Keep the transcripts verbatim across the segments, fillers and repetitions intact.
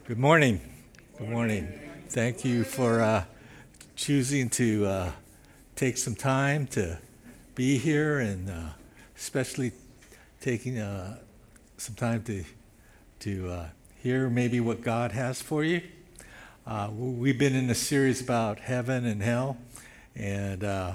Good morning. Good morning. Thank you for uh, choosing to uh, take some time to be here, and uh, especially taking uh, some time to to uh, hear maybe what God has for you. Uh, we've been in a series about heaven and hell, and uh,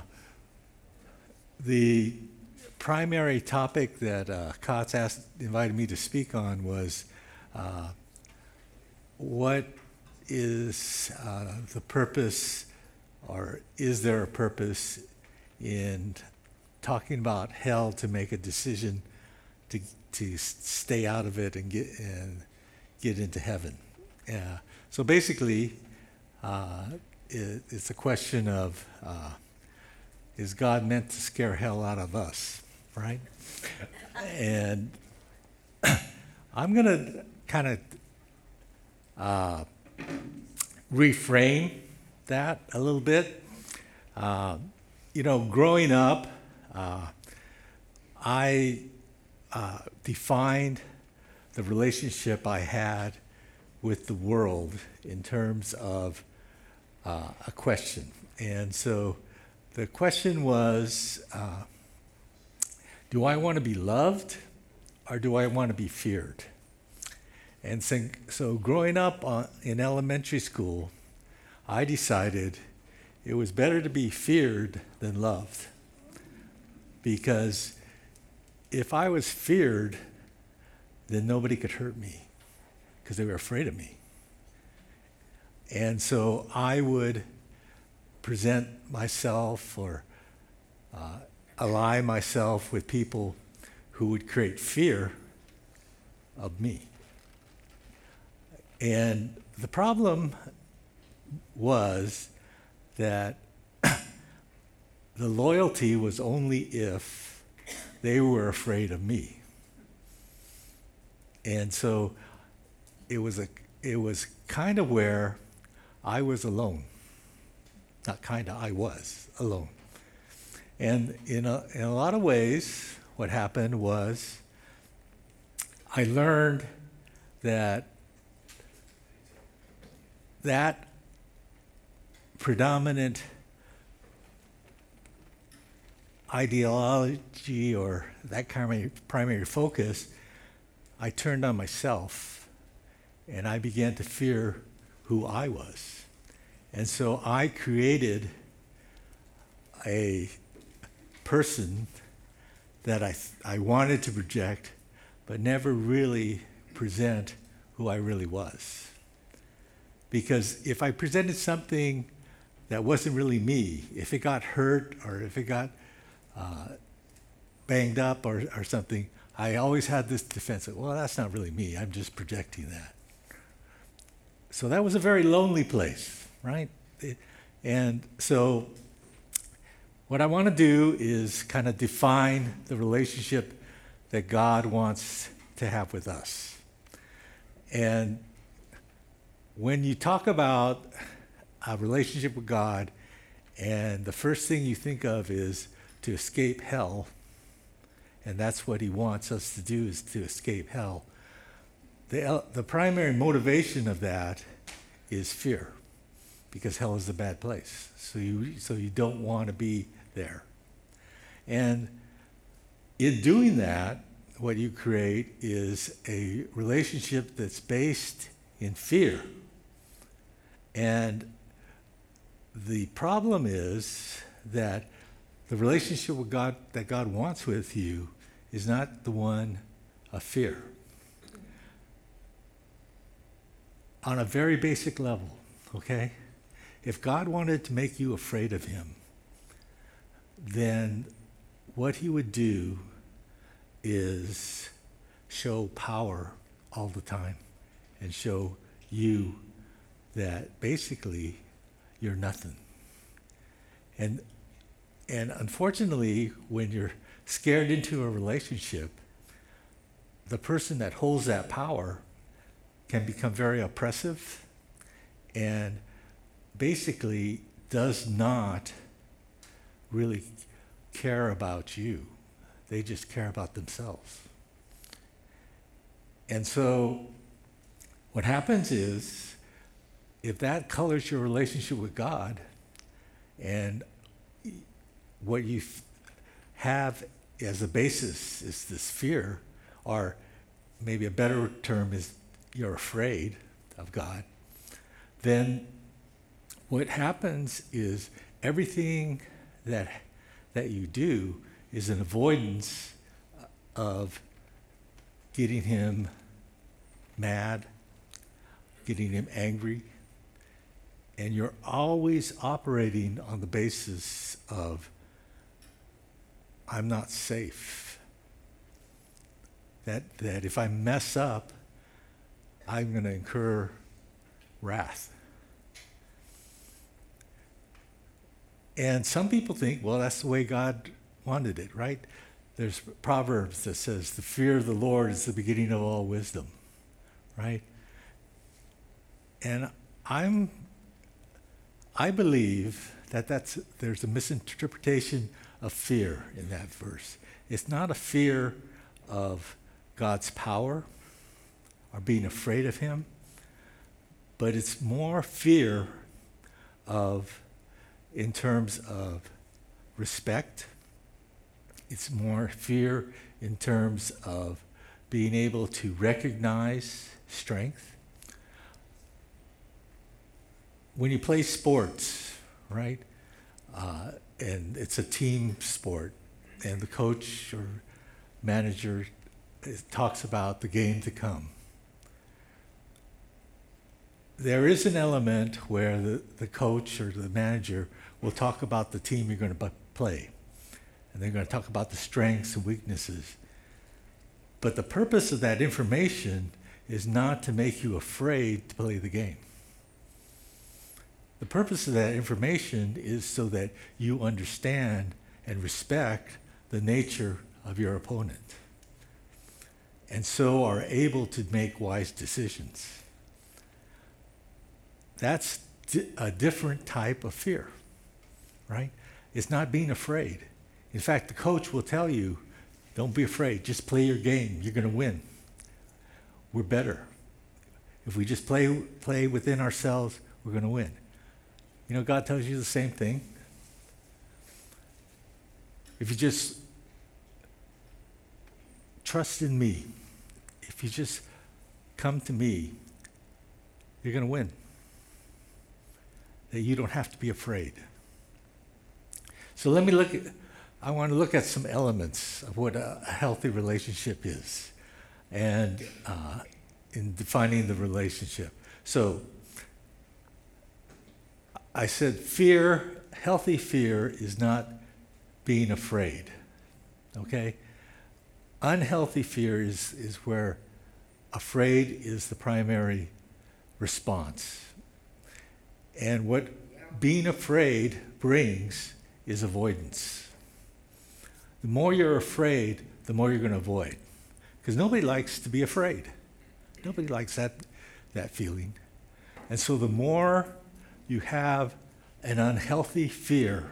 the primary topic that uh, Kotz asked, invited me to speak on was uh, what is uh, the purpose, or is there a purpose in talking about hell to make a decision to to stay out of it and get and get into heaven? Yeah. So basically, uh, it, it's a question of uh, is God meant to scare hell out of us, right? And I'm going to kind of uh, reframe that a little bit. Uh, you know, growing up, uh, I uh, defined the relationship I had with the world in terms of uh, a question. And so the question was, uh, do I want to be loved, or do I want to be feared? And so, so growing up on, in elementary school, I decided it was better to be feared than loved. Because if I was feared, then nobody could hurt me, because they were afraid of me. And so I would present myself or uh, ally myself with people who would create fear of me. And the problem was that the loyalty was only if they were afraid of me. And so it was a it was kind of where I was alone. Not kind of, I was alone. And in a, in a lot of ways, what happened was I learned that that predominant ideology, or that primary, primary focus, I turned on myself, and I began to fear who I was. And so I created a person that I, I wanted to project, but never really present who I really was. Because if I presented something that wasn't really me, if it got hurt or if it got uh, banged up or, or something, I always had this defense of, well, that's not really me, I'm just projecting that. So that was a very lonely place, right? It, and so what I want to do is kind of define the relationship that God wants to have with us. And when you talk about a relationship with God, and the first thing you think of is to escape hell, and that's what he wants us to do, is to escape hell. The, the primary motivation of that is fear, because hell is a bad place. So you, so you don't want to be there. And in doing that, what you create is a relationship that's based in fear. And the problem is that the relationship with God that God wants with you is not the one of fear. On a very basic level, okay? If God wanted to make you afraid of him, then what he would do is show power all the time and show you that basically you're nothing. And and unfortunately, when you're scared into a relationship, the person that holds that power can become very oppressive and basically does not really care about you. They just care about themselves. And so What happens is, if that colors your relationship with God, and what you f- have as a basis is this fear, or maybe a better term is you're afraid of God, then what happens is everything that that you do is an avoidance of getting him mad, getting him angry, and you're always operating on the basis of, I'm not safe. That, that if I mess up, I'm going to incur wrath. And some people think, well, that's the way God wanted it, right? There's Proverbs that says, the fear of the Lord is the beginning of all wisdom, right? And I'm, I believe that that's, there's a misinterpretation of fear in that verse. It's not a fear of God's power or being afraid of him, but it's more fear of, in terms of respect. It's more fear in terms of being able to recognize strength. When you play sports, right, uh, and it's a team sport, and the coach or manager talks about the game to come, there is an element where the, the coach or the manager will talk about the team you're going to play. And they're going to talk about the strengths and weaknesses. But the purpose of that information is not to make you afraid to play the game. The purpose of that information is so that you understand and respect the nature of your opponent, and so are able to make wise decisions. That's di- a different type of fear, right? It's not being afraid. In fact, the coach will tell you, don't be afraid, just play your game, you're going to win. We're better. If we just play play within ourselves, we're going to win. You know, God tells you the same thing. If you just trust in me, if you just come to me, you're going to win. That you don't have to be afraid. So let me look at, I want to look at some elements of what a healthy relationship is, and uh, in defining the relationship. So I said fear, healthy fear is not being afraid, okay? Unhealthy fear is, is where afraid is the primary response. And what being afraid brings is avoidance. The more you're afraid, the more you're going to avoid. Because nobody likes to be afraid. Nobody likes that, that feeling. And so the more you have an unhealthy fear,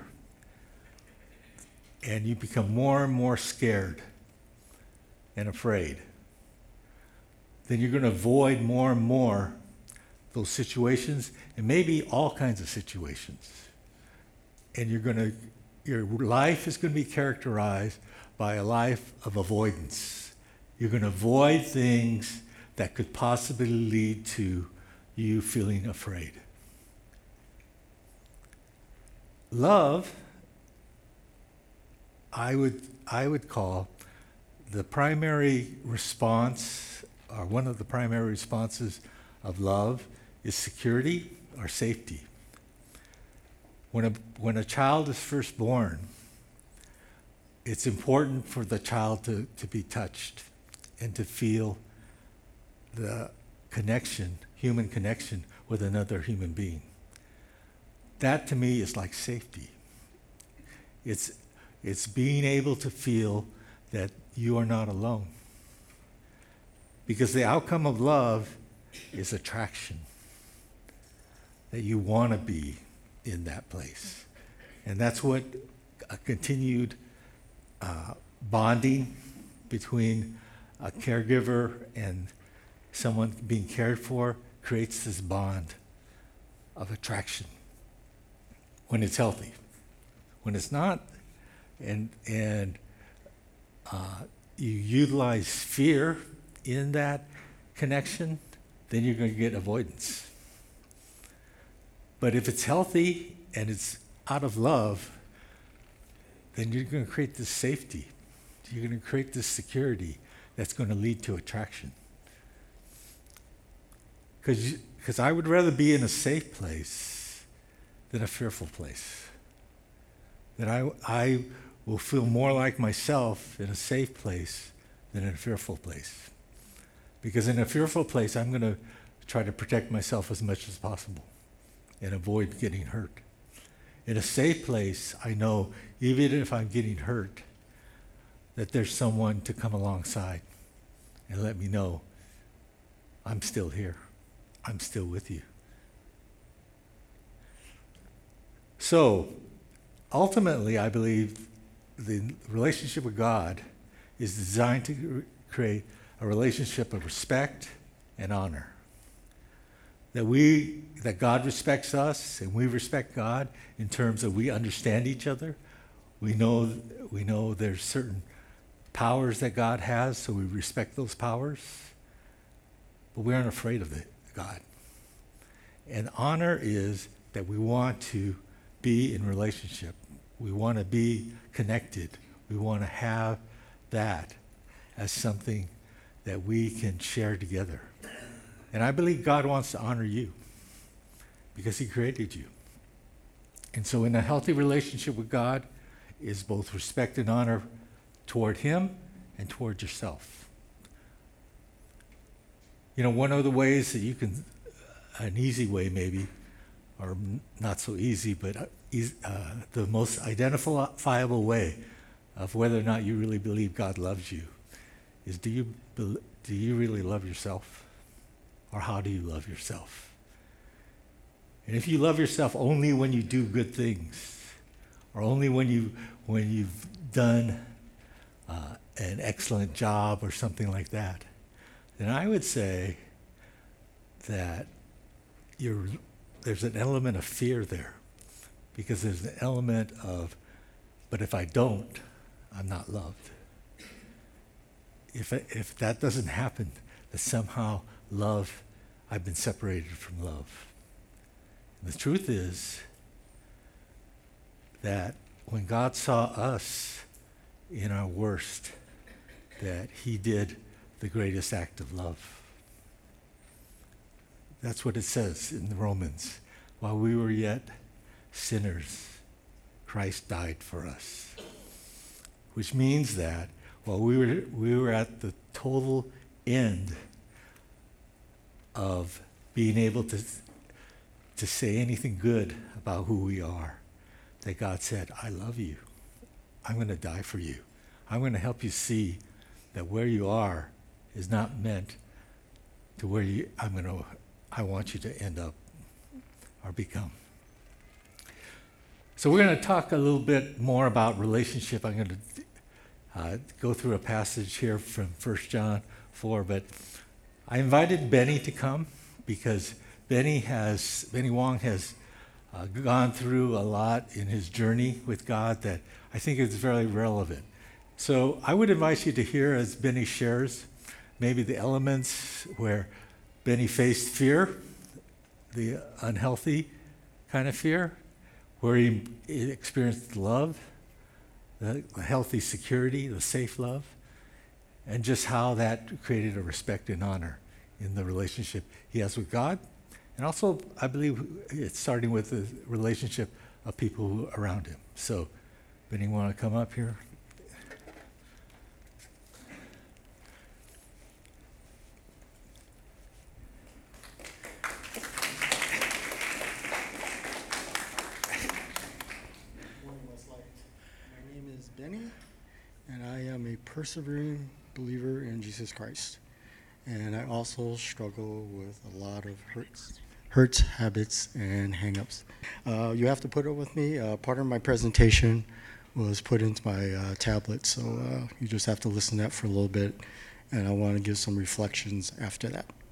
and you become more and more scared and afraid, then you're going to avoid more and more those situations, and maybe all kinds of situations. And you're going to, your life is going to be characterized by a life of avoidance. You're going to avoid things that could possibly lead to you feeling afraid. Love, I would I would call the primary response, or one of the primary responses of love, is security or safety. When a when a child is first born, it's important for the child to, to be touched and to feel the connection, human connection with another human being. That to me is like safety. It's it's being able to feel that you are not alone. Because the outcome of love is attraction. That you want to be in that place. And that's what a continued uh, bonding between a caregiver and someone being cared for creates this bond of attraction when it's healthy. When it's not, and and uh, you utilize fear in that connection, then you're going to get avoidance. But if it's healthy and it's out of love, then you're going to create this safety. You're going to create this security that's going to lead to attraction. Because because I would rather be in a safe place than a fearful place. That I, I will feel more like myself in a safe place than in a fearful place. Because in a fearful place, I'm going to try to protect myself as much as possible and avoid getting hurt. In a safe place, I know even if I'm getting hurt, that there's someone to come alongside and let me know I'm still here. I'm still with you. So, ultimately, I believe the relationship with God is designed to create a relationship of respect and honor. That we, that God respects us and we respect God in terms of we understand each other. We know, we know there's certain powers that God has, so we respect those powers. But we aren't afraid of it, God. And honor is that we want to be in relationship. We want to be connected. We want to have that as something that we can share together. And I believe God wants to honor you because he created you. And so in a healthy relationship with God is both respect and honor toward him and toward yourself. You know, one of the ways that you can, an easy way maybe, or not so easy, but uh, the most identifiable way of whether or not you really believe God loves you is do you do you really love yourself? Or how do you love yourself? And if you love yourself only when you do good things, or only when you when you've done uh, an excellent job or something like that, then I would say that you're, there's an element of fear there, because there's an element of, but if I don't, I'm not loved. If if that doesn't happen, that somehow love, I've been separated from love. And the truth is that when God saw us in our worst, that he did the greatest act of love. That's what it says in the Romans. While we were yet sinners, Christ died for us. Which means that while we were we were at the total end of being able to to say anything good about who we are, that God said, I love you. I'm going to die for you. I'm going to help you see that where you are is not meant to where you I'm going to I want you to end up or become. So we're going to talk a little bit more about relationship. I'm going to uh, go through a passage here from First John four, but I invited Benny to come because Benny has Benny Wong has uh, gone through a lot in his journey with God that I think is very relevant. So I would invite you to hear as Benny shares maybe the elements where Benny faced fear, the unhealthy kind of fear, where he experienced love, the healthy security, the safe love, and just how that created a respect and honor in the relationship he has with God. And also, I believe it's starting with the relationship of people who are around him. So, Benny, want to come up here? And I am a persevering believer in Jesus Christ. And I also struggle with a lot of hurts, hurts, habits, and hang-ups. Uh, you have to put up with me. Uh, part of my presentation was put into my uh, tablet, so uh, you just have to listen to that for a little bit. And I want to give some reflections after that.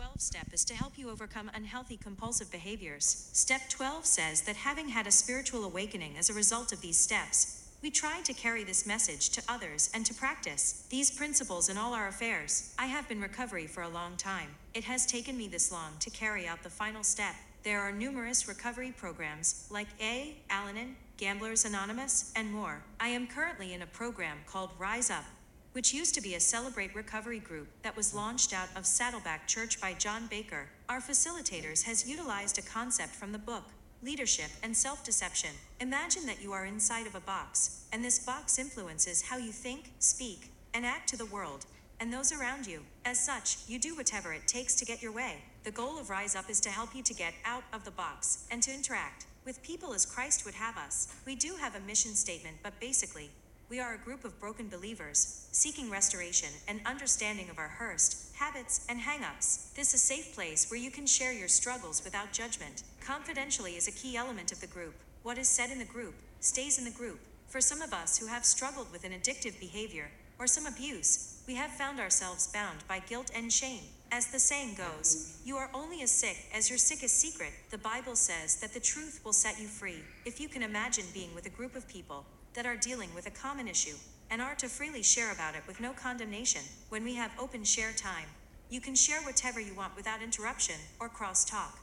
twelve step is to help you overcome unhealthy compulsive behaviors. Step twelve says that having had a spiritual awakening as a result of these steps, we try to carry this message to others and to practice these principles in all our affairs. I have been in recovery for a long time. It has taken me this long to carry out the final step. There are numerous recovery programs like A, Al-Anon, Gamblers Anonymous, and more. I am currently in a program called Rise Up, which used to be a Celebrate Recovery group that was launched out of Saddleback Church by John Baker. Our facilitators has utilized a concept from the book, Leadership and Self-Deception. Imagine that you are inside of a box, and this box influences how you think, speak, and act to the world, and those around you. As such, you do whatever it takes to get your way. The goal of Rise Up is to help you to get out of the box, and to interact with people as Christ would have us. We do have a mission statement, but basically, we are a group of broken believers, seeking restoration and understanding of our hurts, habits, and hang-ups. This is a safe place where you can share your struggles without judgment. Confidentially is a key element of the group. What is said in the group, stays in the group. For some of us who have struggled with an addictive behavior, or some abuse, we have found ourselves bound by guilt and shame. As the saying goes, you are only as sick as your sickest secret. The Bible says that the truth will set you free. If you can imagine being with a group of people that are dealing with a common issue, and are to freely share about it with no condemnation, when we have open share time, you can share whatever you want without interruption or cross-talk.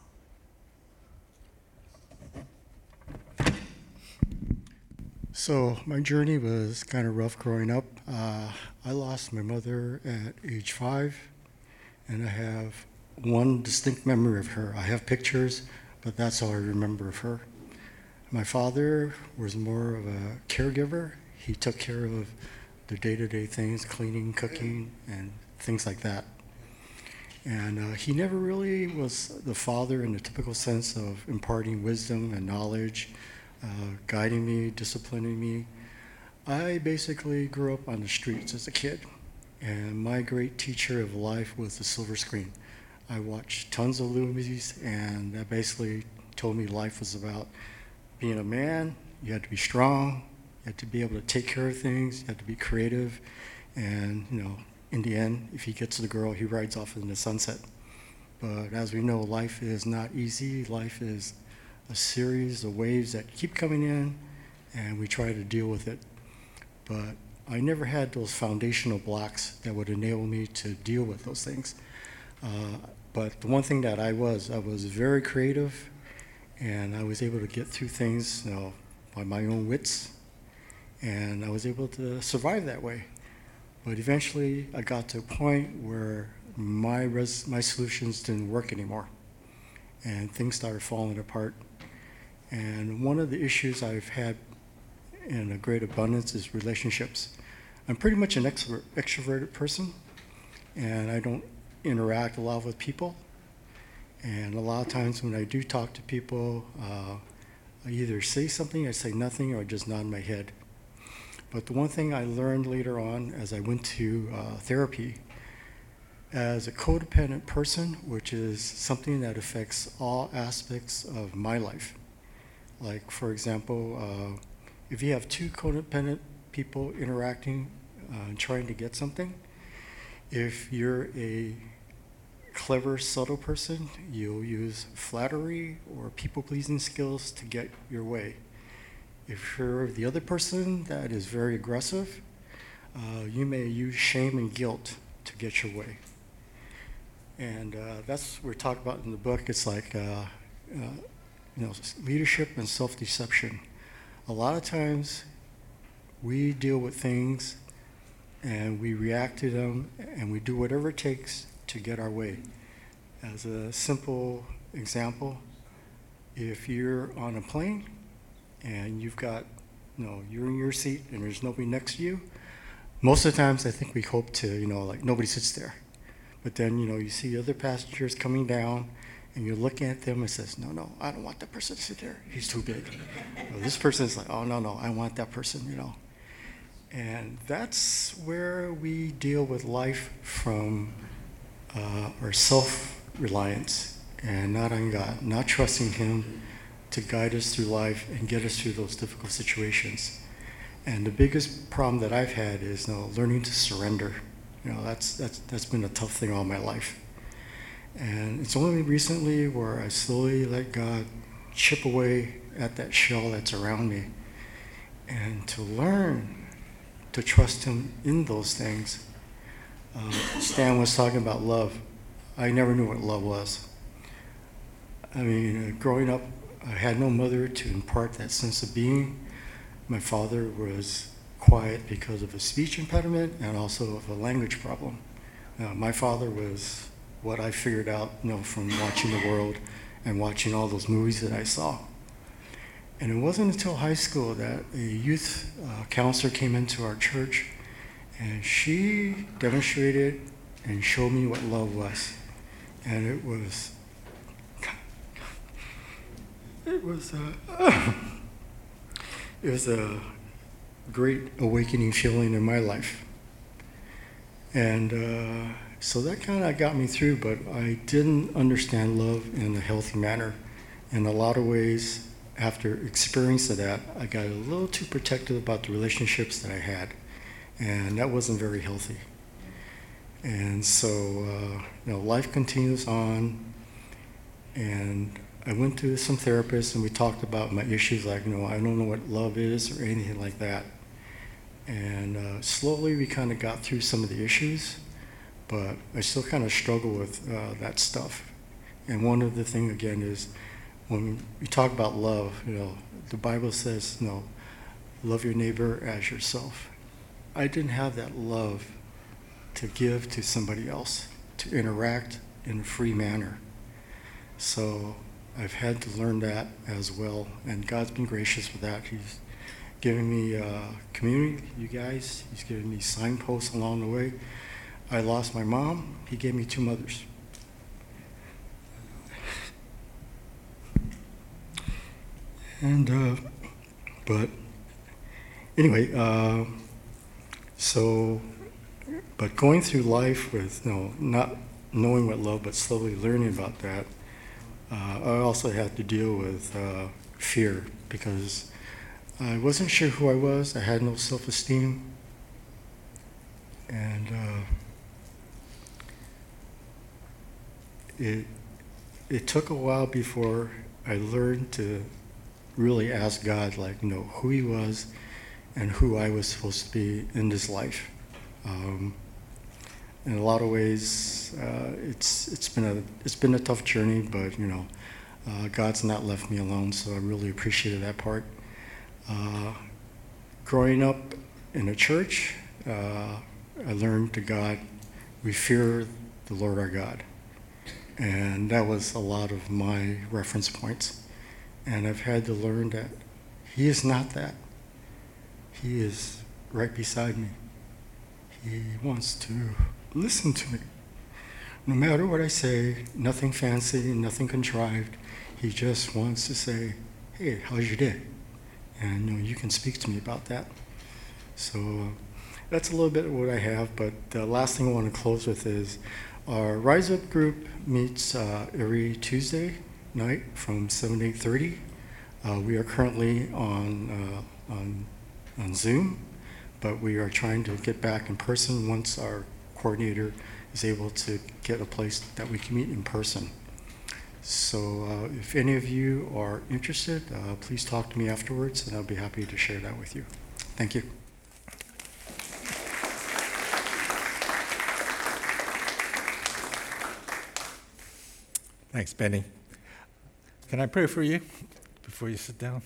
So my journey was kind of rough growing up. Uh, I lost my mother at age five, and I have one distinct memory of her. I have pictures, but that's all I remember of her. My father was more of a caregiver. He took care of the day-to-day things, cleaning, cooking, and things like that. And uh, he never really was the father in the typical sense of imparting wisdom and knowledge, uh, guiding me, disciplining me. I basically grew up on the streets as a kid, and my great teacher of life was the silver screen. I watched tons of movies, and that basically told me life was about being a man. You had to be strong, you had to be able to take care of things, you had to be creative, and you know, in the end, if he gets the girl, he rides off in the sunset. But as we know, life is not easy. Life is a series of waves that keep coming in, and we try to deal with it. But I never had those foundational blocks that would enable me to deal with those things. Uh, but the one thing that I was, I was very creative, and I was able to get through things, you know, by my own wits, and I was able to survive that way. But eventually, I got to a point where my res- my solutions didn't work anymore, and things started falling apart. And one of the issues I've had in a great abundance is relationships. I'm pretty much an extrovert, extroverted person, and I don't interact a lot with people. And a lot of times when I do talk to people, uh, I either say something, I say nothing, or I just nod my head. But the one thing I learned later on as I went to uh, therapy, as a codependent person, which is something that affects all aspects of my life. Like, for example, uh, if you have two codependent people interacting uh, and trying to get something, if you're a clever, subtle person, you'll use flattery or people-pleasing skills to get your way. If you're the other person that is very aggressive, uh, you may use shame and guilt to get your way. And uh, that's what we talk about in the book. It's like, uh, uh, you know, leadership and self-deception. A lot of times, we deal with things and we react to them and we do whatever it takes to get our way. As a simple example, if you're on a plane and you've got, you know, you're in your seat and there's nobody next to you, most of the times I think we hope to, you know, like nobody sits there. But then, you know, you see other passengers coming down and you're looking at them and says, no, no, I don't want that person to sit there. He's too big. Or this person is like, oh, no, no, I want that person, you know. And that's where we deal with life from uh, our self-reliance and not on God, not trusting Him to guide us through life and get us through those difficult situations. And the biggest problem that I've had is, you know, learning to surrender. You know, that's that's that's been a tough thing all my life. And it's only recently where I slowly let God chip away at that shell that's around me, and to learn to trust Him in those things. Uh, Stan was talking about love. I never knew what love was. I mean, uh, growing up, I had no mother to impart that sense of being. My father was quiet because of a speech impediment and also of a language problem. Uh, my father was what I figured out, you know, from watching the world and watching all those movies that I saw. And it wasn't until high school that a youth uh, counselor came into our church, and she demonstrated and showed me what love was. And it was, it was a, it was a great awakening feeling in my life. And uh, so that kind of got me through, but I didn't understand love in a healthy manner. In a lot of ways, after experiencing that, I got a little too protective about the relationships that I had, and that wasn't very healthy. And so, uh, you know, life continues on, and I went to some therapists, and we talked about my issues, like, you know, I don't know what love is or anything like that. And uh, slowly we kind of got through some of the issues, but I still kind of struggle with uh, that stuff. And one of the things, again, is when we talk about love, you know, the Bible says, you know, love your neighbor as yourself. I didn't have that love to give to somebody else, to interact in a free manner. So I've had to learn that as well, and God's been gracious with that. He's given me uh, community, you guys. He's given me signposts along the way. I lost my mom. He gave me two mothers. And, uh, but anyway, uh, so, but going through life with, you know, not knowing what love, but slowly learning about that, uh, I also had to deal with uh, fear, because I wasn't sure who I was. I had no self-esteem. And uh, it, it took a while before I learned to really ask God, like, you know, who He was and who I was supposed to be in this life. Um, in a lot of ways, uh, it's it's been a it's been a tough journey, but you know, uh, God's not left me alone, so I really appreciated that part. Uh, growing up in a church, uh, I learned to God, we fear the Lord our God, and that was a lot of my reference points. And I've had to learn that He is not that. He is right beside me. He wants to listen to me. No matter what I say, nothing fancy, nothing contrived. He just wants to say, hey, how's your day? And you know, you can speak to me about that. So uh, that's a little bit of what I have, but the last thing I want to close with is our Rise Up group meets uh, every Tuesday night from seven to eight thirty. Uh, we are currently on, uh, on, on Zoom, but we are trying to get back in person once our coordinator is able to get a place that we can meet in person. So uh, if any of you are interested, uh, please talk to me afterwards, and I'll be happy to share that with you. Thank you. Thanks, Benny. Can I pray for you before you sit down?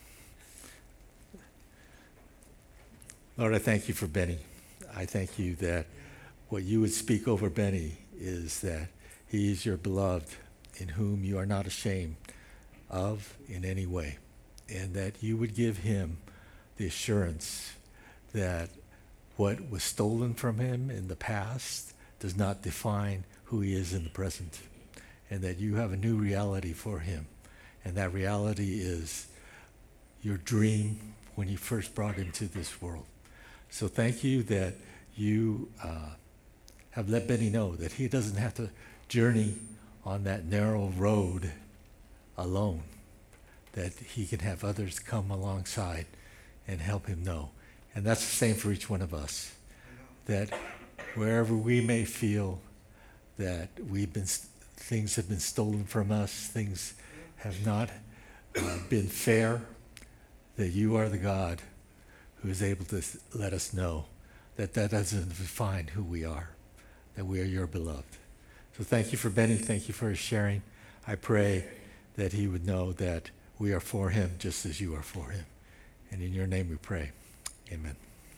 Lord, I thank you for Benny. I thank you that what you would speak over Benny is that he is your beloved, in whom you are not ashamed of in any way, and that you would give him the assurance that what was stolen from him in the past does not define who he is in the present, and that you have a new reality for him. And that reality is your dream when you first brought him to this world. So thank you that you uh, have let Benny know that he doesn't have to journey on that narrow road alone, that he can have others come alongside and help him know. And that's the same for each one of us, that wherever we may feel that we've been things have been stolen from us, things have not uh, been fair, that you are the God who is able to let us know that that doesn't define who we are, that we are your beloved. So thank you for Benny. Thank you for his sharing. I pray that he would know that we are for him just as you are for him. And in your name we pray. Amen.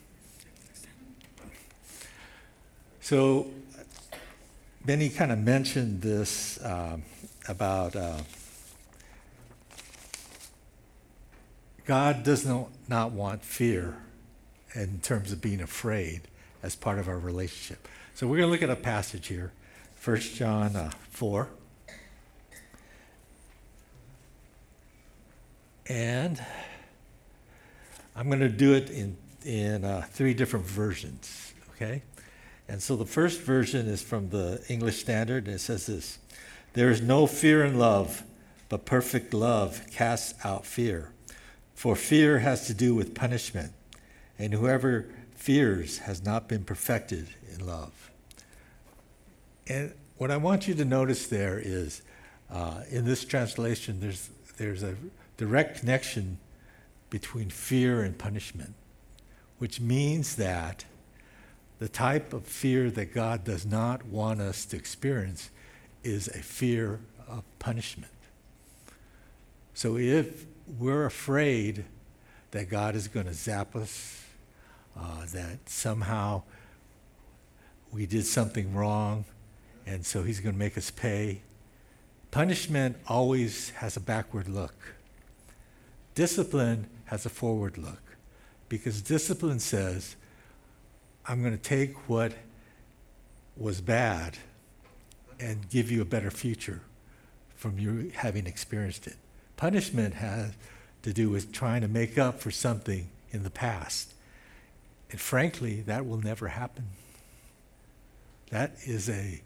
So Benny kind of mentioned this um, about uh, God does not, not want fear in terms of being afraid as part of our relationship. So we're going to look at a passage here, First John uh, four. And I'm going to do it in, in uh, three different versions, okay? And so the first version is from the English Standard, and it says this: "There is no fear in love, but perfect love casts out fear. For fear has to do with punishment, and whoever fears has not been perfected in love." And what I want you to notice there is, uh, in this translation, there's there's a direct connection between fear and punishment, which means that the type of fear that God does not want us to experience is a fear of punishment. So if we're afraid that God is going to zap us, uh, that somehow we did something wrong, and so he's going to make us pay, punishment always has a backward look. Discipline has a forward look, because discipline says, I'm going to take what was bad and give you a better future from you having experienced it. Punishment has to do with trying to make up for something in the past. And frankly, that will never happen. That is a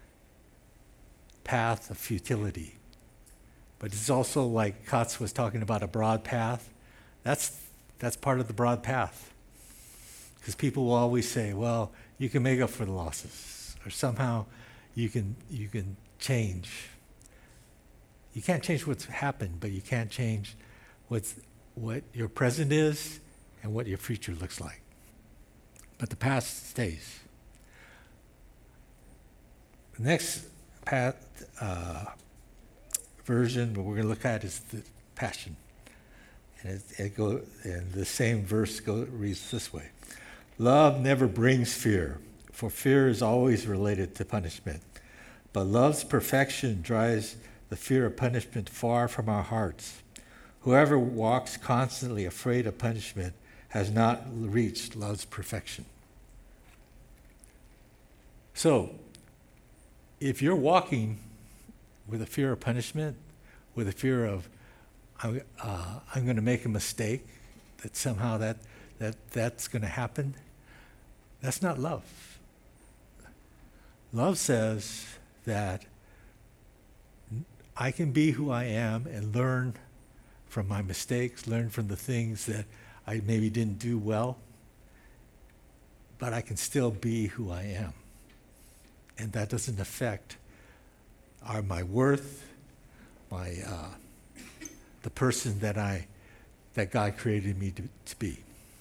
path of futility. But it's also like Katz was talking about, a broad path. That's, that's part of the broad path. Because people will always say, well, you can make up for the losses, or somehow you can, you can change. You can't change what's happened, but you can't change what's, what your present is and what your future looks like. But the past stays. The next path, uh, version what we're going to look at is the Passion. And it, it go, and the same verse go, reads this way: "Love never brings fear, for fear is always related to punishment. But love's perfection drives the fear of punishment far from our hearts. Whoever walks constantly afraid of punishment has not reached love's perfection." So, if you're walking with a fear of punishment, with a fear of uh, I'm going to make a mistake, that somehow that, that that's going to happen, that's not love. Love says that I can be who I am and learn from my mistakes, learn from the things that I maybe didn't do well, but I can still be who I am. And that doesn't affect our, my worth, my uh, the person that I that God created me to, to be.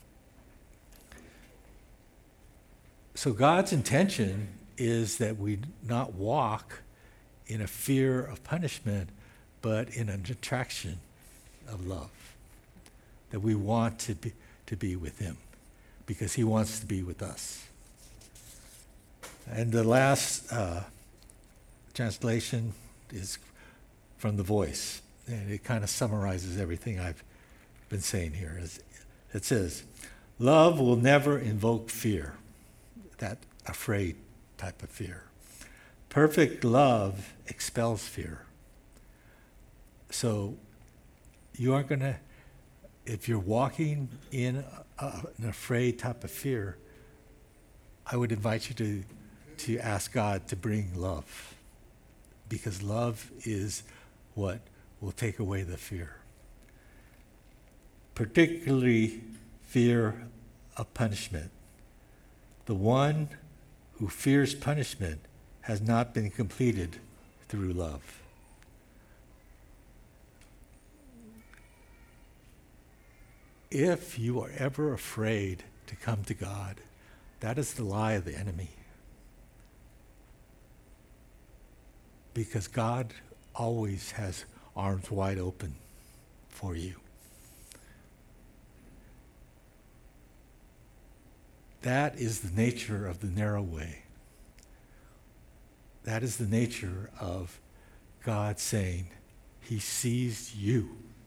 So God's intention is that we not walk in a fear of punishment, but in an attraction of love. That we want to be to be with him, because he wants to be with us. And the last uh, translation is from The Voice, and it kind of summarizes everything I've been saying here. It says, "Love will never invoke fear," that afraid type of fear. "Perfect love expels fear." So you aren't going to, if you're walking in a, a, an afraid type of fear, I would invite you to to ask God to bring love, because love is what will take away the fear. Particularly fear of punishment. The one who fears punishment has not been completed through love. If you are ever afraid to come to God, that is the lie of the enemy. Because God always has arms wide open for you. That is the nature of the narrow way. That is the nature of God saying he sees you.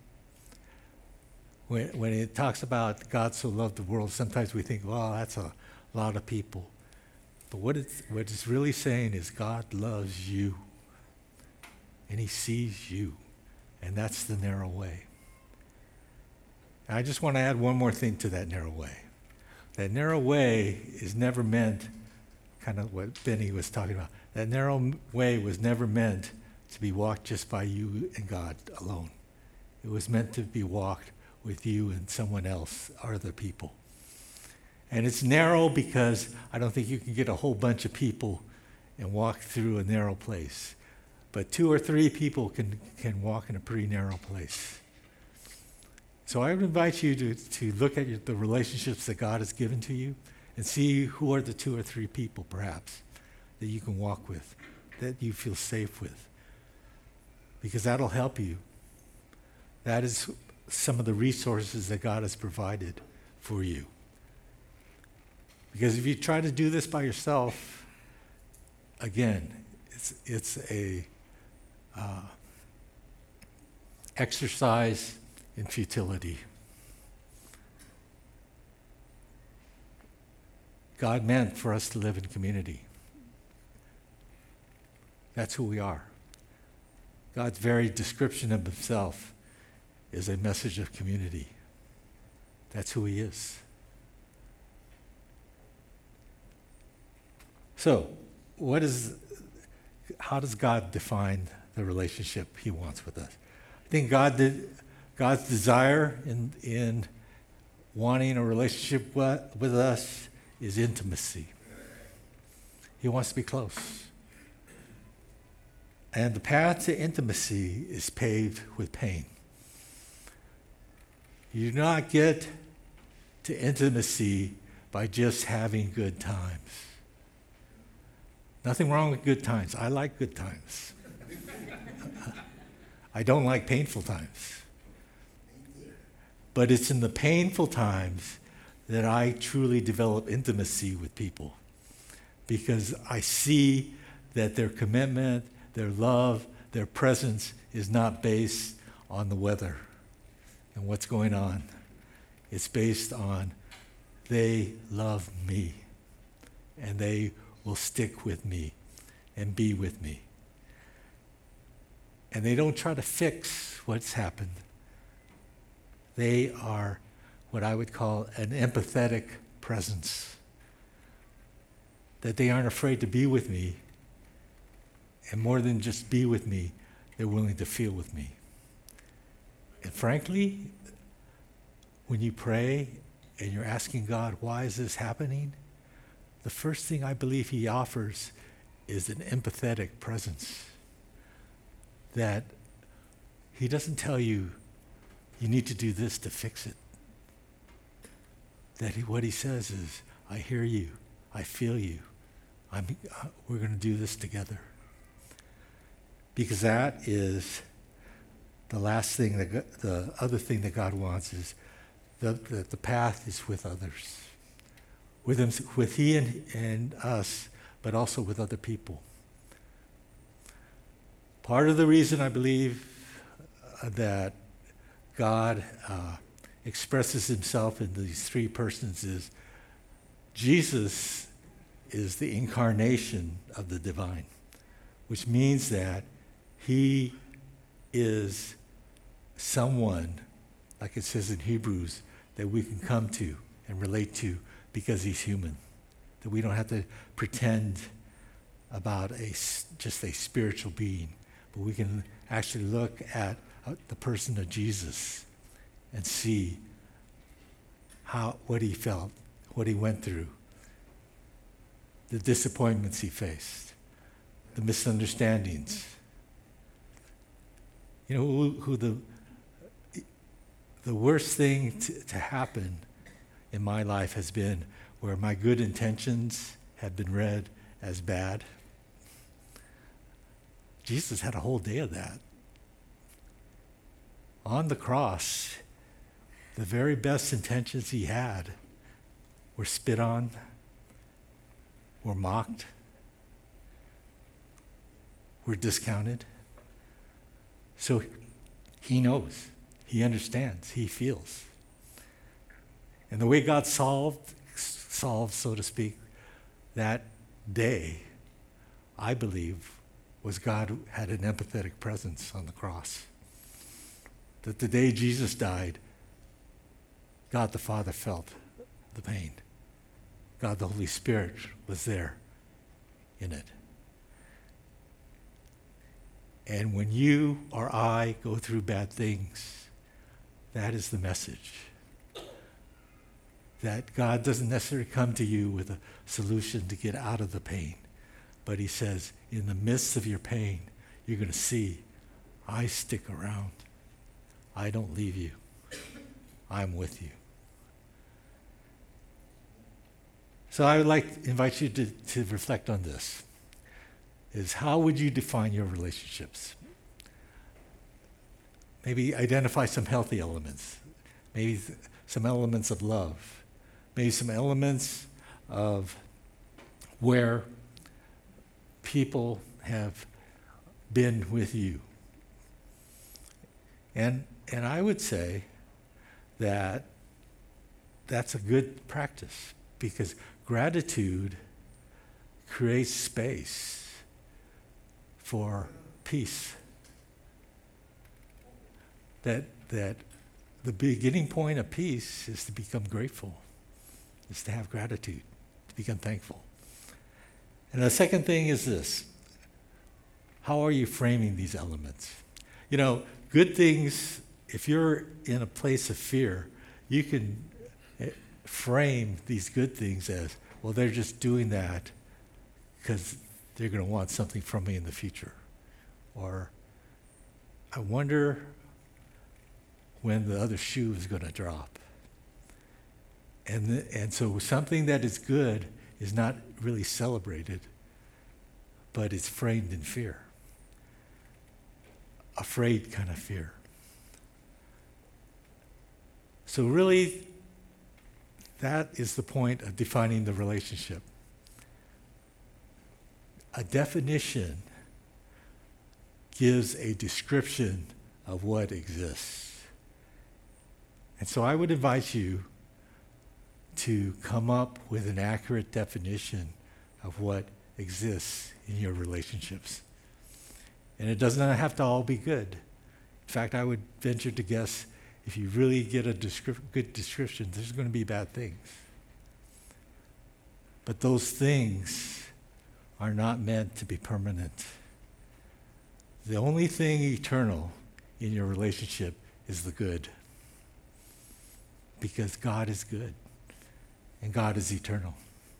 When, when it talks about God so loved the world, sometimes we think, well, that's a lot of people. But what it's, what it's really saying is God loves you. And he sees you. And that's the narrow way. And I just want to add one more thing to that narrow way. That narrow way is never meant, kind of what Benny was talking about, that narrow way was never meant to be walked just by you and God alone. It was meant to be walked with you and someone else, or other people. And it's narrow because I don't think you can get a whole bunch of people and walk through a narrow place. But two or three people can, can walk in a pretty narrow place. So I would invite you to, to look at your, the relationships that God has given to you and see who are the two or three people, perhaps, that you can walk with, that you feel safe with. Because that'll help you. That is some of the resources that God has provided for you. Because if you try to do this by yourself, again, it's, it's a uh, exercise in futility. God meant for us to live in community. That's who we are. God's very description of himself is a message of community. That's who he is. So, what is, how does God define the relationship he wants with us? I think God did, God's desire in, in wanting a relationship with us is intimacy. He wants to be close. And the path to intimacy is paved with pain. You do not get to intimacy by just having good times. Nothing wrong with good times. I like good times. I don't like painful times. But it's in the painful times that I truly develop intimacy with people, because I see that their commitment, their love, their presence is not based on the weather and what's going on. It's based on they love me and they will stick with me and be with me. And they don't try to fix what's happened. They are what I would call an empathetic presence. That they aren't afraid to be with me, and more than just be with me, they're willing to feel with me. And frankly, when you pray and you're asking God, why is this happening? The first thing I believe he offers is an empathetic presence. That he doesn't tell you, you need to do this to fix it. That he, what he says is, I hear you, I feel you, I'm, uh, we're going to do this together. Because that is the last thing, that God, the other thing that God wants is the, the, the path is with others. With him, with he and, and us, but also with other people. Part of the reason I believe uh, that God uh, expresses himself in these three persons is Jesus is the incarnation of the divine, which means that he is someone, like it says in Hebrews, that we can come to and relate to because he's human. That we don't have to pretend about a, just a spiritual being, but we can actually look at the person of Jesus and see how what he felt, what he went through, the disappointments he faced, the misunderstandings, You know who, who the the worst thing to, to happen in my life has been where my good intentions have been read as bad. Jesus had a whole day of that. On the cross, the very best intentions he had were spit on, were mocked, were discounted. So he knows, he understands, he feels. And the way God solved, solved, so to speak, that day, I believe, was God had an empathetic presence on the cross. That the day Jesus died, God the Father felt the pain. God the Holy Spirit was there in it. And when you or I go through bad things, that is the message. That God doesn't necessarily come to you with a solution to get out of the pain. But he says, in the midst of your pain, you're going to see, I stick around. I don't leave you. I'm with you. So I would like to invite you to, to reflect on this. Is how would you define your relationships? Maybe identify some healthy elements. Maybe th- some elements of love. Maybe some elements of where people have been with you. And and I would say that that's a good practice because gratitude creates space for peace. That that the beginning point of peace is to become grateful, is to have gratitude, to become thankful. And the second thing is this. How are you framing these elements? You know, good things, if you're in a place of fear, you can frame these good things as, well, they're just doing that because they're going to want something from me in the future. Or, I wonder when the other shoe is going to drop. And the, and so something that is good is not really celebrated, but it's framed in fear. Afraid kind of fear. So really, that is the point of defining the relationship. A definition gives a description of what exists. And so I would invite you to come up with an accurate definition of what exists in your relationships. And it does not have to all be good. In fact, I would venture to guess if you really get a descrip- good description, there's going to be bad things. But those things are not meant to be permanent. The only thing eternal in your relationship is the good. Because God is good. And God is eternal.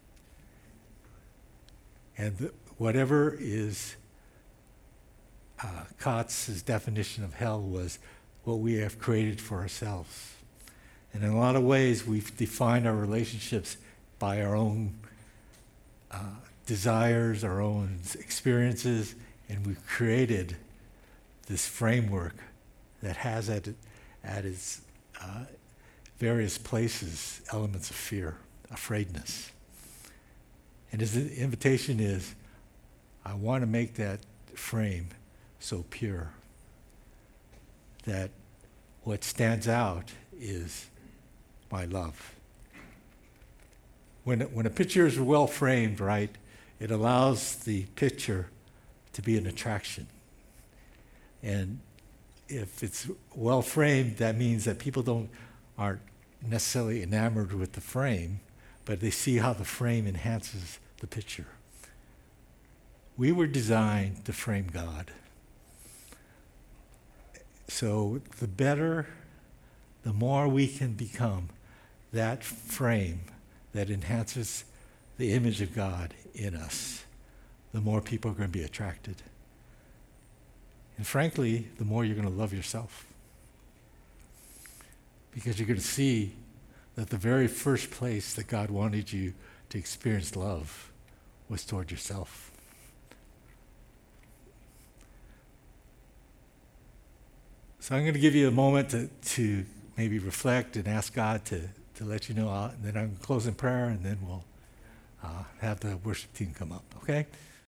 And the, whatever is uh, Katz's definition of hell was what we have created for ourselves. And in a lot of ways, we've defined our relationships by our own uh, desires, our own experiences, and we've created this framework that has at, it, at its uh, various places elements of fear, afraidness. And his invitation is, I want to make that frame so pure that what stands out is my love. When, when a picture is well framed, right, it allows the picture to be an attraction. And if it's well framed, that means that people don't aren't necessarily enamored with the frame, but they see how the frame enhances the picture. We were designed to frame God. So the better, the more we can become that frame that enhances the image of God in us, the more people are going to be attracted. And frankly, the more you're going to love yourself. Because you're going to see that the very first place that God wanted you to experience love was toward yourself. So I'm going to give you a moment to, to maybe reflect and ask God to, to let you know. Uh, and then I'm going to close in prayer, and then we'll uh, have the worship team come up, okay?